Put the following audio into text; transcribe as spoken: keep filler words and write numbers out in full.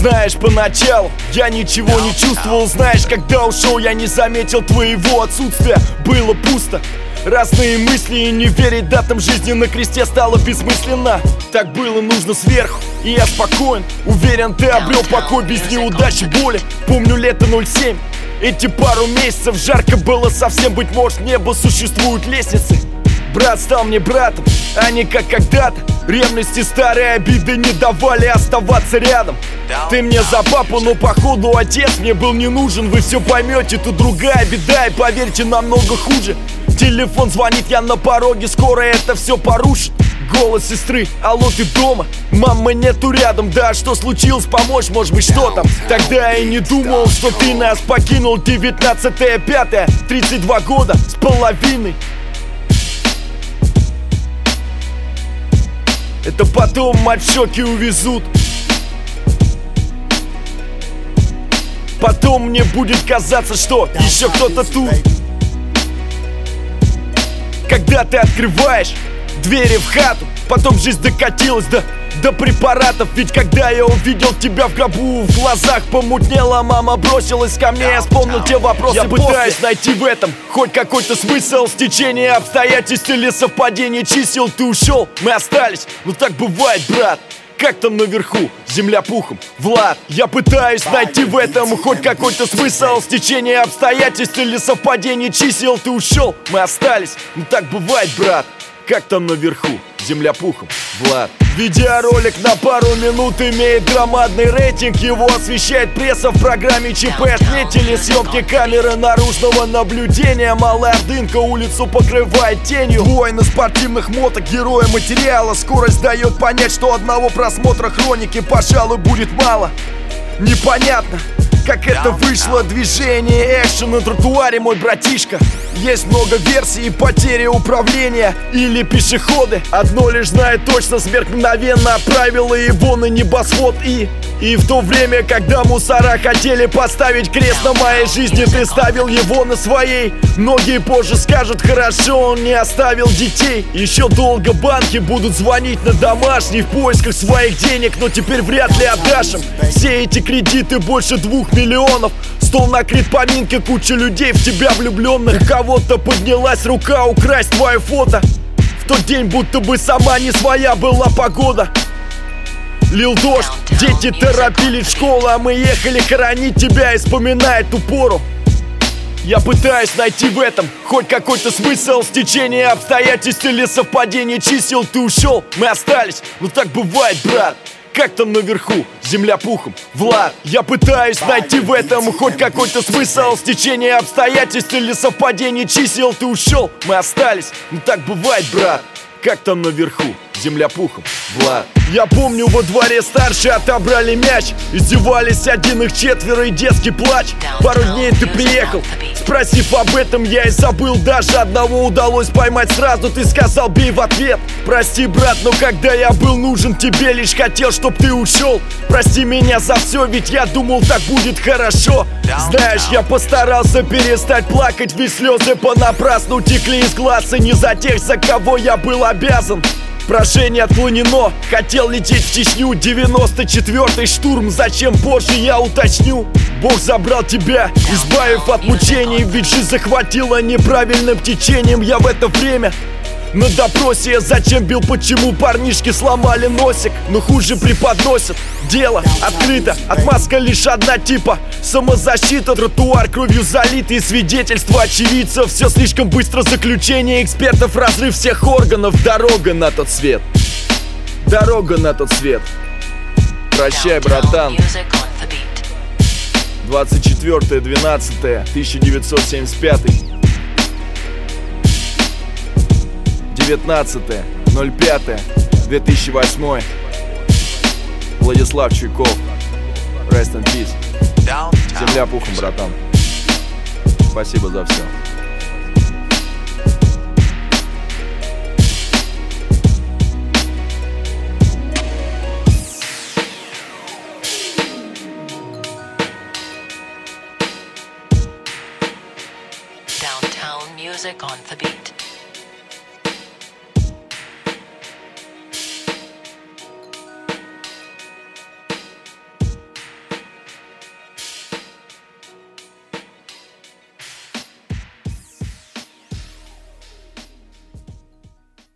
Знаешь, поначалу я ничего не чувствовал. Знаешь, когда ушел, я не заметил твоего отсутствия. Было пусто, разные мысли, и не верить датам жизни на кресте стало бессмысленно. Так было нужно сверху, и я спокоен. Уверен, ты обрел покой без неудачи, боли. Помню лето ноль семь, эти пару месяцев жарко было совсем. Быть может, небо существуют лестницы. Брат стал мне братом, а не как когда-то. Ревности, старые обиды не давали оставаться рядом. Ты мне за папу, но походу отец мне был не нужен. Вы все поймете, тут другая беда, и поверьте, намного хуже. Телефон звонит, я на пороге, скоро это все порушит. Голос сестры: алло, ты дома? Мамы нету рядом, да что случилось, помочь, может быть, что там? Тогда я и не думал, что ты нас покинул. Девятнадцатое пятое, тридцать два года с половиной. Это потом мать в шоке увезут. Потом мне будет казаться, что еще кто-то тут. Когда ты открываешь двери в хату, потом жизнь докатилась до, до препаратов. Ведь когда я увидел тебя в гробу, в глазах помутнело, мама бросилась ко мне, я вспомнил те вопросы. Я после. Пытаюсь найти в этом хоть какой-то смысл. Стечение обстоятельств или совпадение чисел. Ты ушел, мы остались, ну так бывает, брат. Как там наверху, земля пухом, Влад. Я пытаюсь найти в этом хоть какой-то смысл. Стечение обстоятельств или совпадение чисел. Ты ушел, мы остались, ну так бывает, брат. Как там наверху, земля пухом, Влад. Видеоролик на пару минут имеет громадный рейтинг. Его освещает пресса в программе ЧП. Отметили съемки камеры наружного наблюдения. Малая Ордынка улицу покрывает тенью. Двое на спортивных моток, герои материала. Скорость дает понять, что одного просмотра хроники, пожалуй, будет мало. Непонятно, как это вышло, движение, экшен на тротуаре, мой братишка. Есть много версий: потери управления или пешеходы. Одно лишь знает точно: смерть мгновенно отправила его на небосвод. И И в то время, когда мусора хотели поставить крест на моей жизни, ты ставил его на своей. Многие позже скажут: хорошо, он не оставил детей. Еще долго банки будут звонить на домашний в поисках своих денег, но теперь вряд ли отдашь им. Все эти кредиты больше двух миллионов. Стол накрыт поминкой, куча людей в тебя влюбленных. У кого-то поднялась рука украсть твое фото. В тот день будто бы сама не своя была погода. Лил дождь, дети торопились в школу, а мы ехали хоронить тебя и вспоминая ту пору. Я пытаюсь найти в этом хоть какой-то смысл. Стечение обстоятельств или совпадение чисел. Ты ушел, мы остались, ну так бывает, брат. Как там наверху, земля пухом, Влад. Я пытаюсь найти в этом хоть какой-то смысл. Стечение обстоятельств или совпадение чисел. Ты ушел, мы остались, ну так бывает, брат. Как там наверху, земля пухом, Влад. Я помню, во дворе старшие отобрали мяч. Издевались один их четверо и детский плач. Пару дней ты приехал, спросив об этом, я и забыл. Даже одного удалось поймать сразу. Ты сказал: бей в ответ. Прости, брат, но когда я был нужен тебе, лишь хотел, чтоб ты ушел. Прости меня за все, ведь я думал, так будет хорошо. Знаешь, я постарался перестать плакать, ведь слезы понапрасну текли из глаз. И не за тех, за кого я был обязан. Прошение отклонено, хотел лететь в Чечню. Девяносто четвёртый штурм, зачем позже я уточню. Бог забрал тебя, избавив от мучений, ведь жизнь захватила неправильным течением. Я в это время на допросе: зачем бил, почему парнишки сломали носик. Но хуже преподносят. Дело открыто, отмазка лишь одна типа самозащита. Тротуар кровью залитый, свидетельства очевидцев. Все слишком быстро, заключение экспертов, разрыв всех органов. Дорога на тот свет, дорога на тот свет. Прощай, братан. Двадцать четвёртое двенадцатое тысяча девятьсот семьдесят пятый. девятнадцатое ноль пятое две тысячи восьмой. Владислав Чуйков. Rest in peace. Земля пухом, братан. Спасибо за все. Downtown music on the beat.